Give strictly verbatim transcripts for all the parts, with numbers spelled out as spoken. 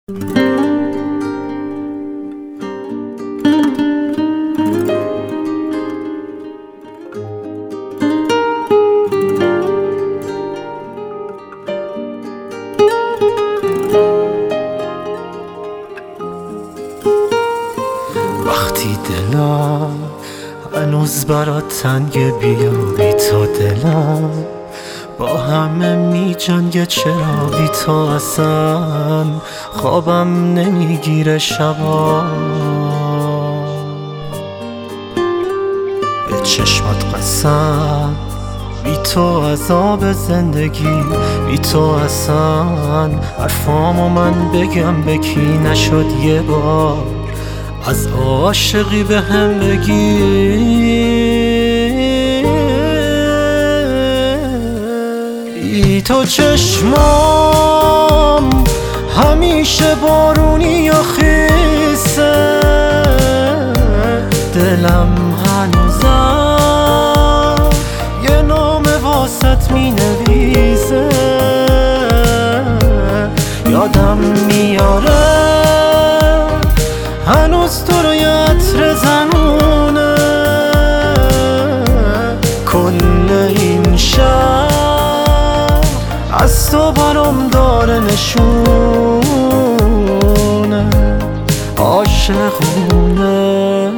وقتی دلم هنوز برات تنگ، بیا بی تو دلم با همه می جنگه. چرا بی تو اصلا خوابم نمیگیره شبا؟ به چشمات قسم، بی تو عذاب زندگی، بی تو اصلا حرفامو من بگم به کی نشد یه بار از عاشقی به هم بگی. بی تو چشمام همیشه بارونی و خیسه، دلم هنوزم یه نام واسط می نویسه. یادم میاره هنوز تو رو یه عطر زنونه، کل این شهر از تو برام داره نشونه عاشقونه.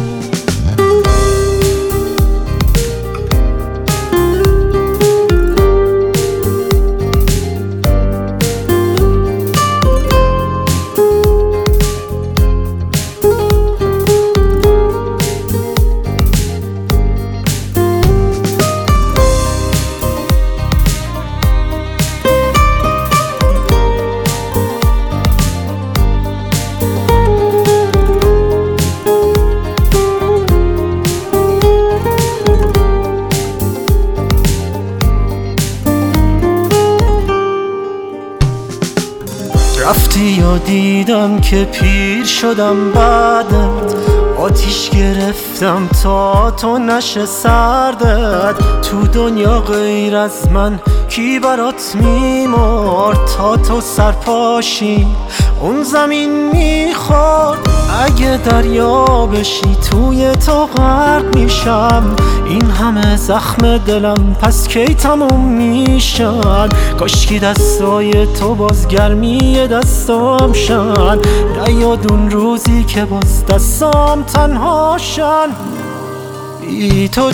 رفتی یا دیدم که پیر شدم بعدت، آتیش گرفتم تا تو نشه سردت. تو دنیا غیر از من کی برات میمرد؟ تا تو سرپاشی اون زمین میخورد. اگه دریا بشی توی تو غرق میشم، این همه زخم دلم پس کی تموم میشن؟ کاشکی دستای تو باز گرمی دستام شن، نیاد اون روزی که باز دستام تنها شن. بی تو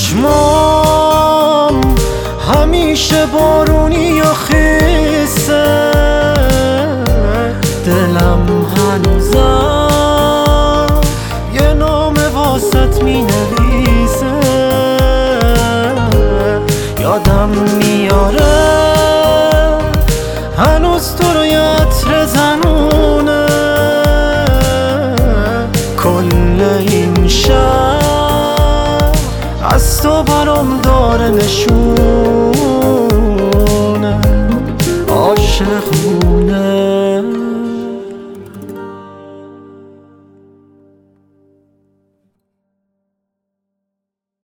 چشمام همیشه بارونی و خیسه، دلم هنوزم یه نام واسط می نویسه. یادم میاره هنوز تو رو یه عطر زنونه، کل این شهر از تو برام داره نشونه عاشقونه.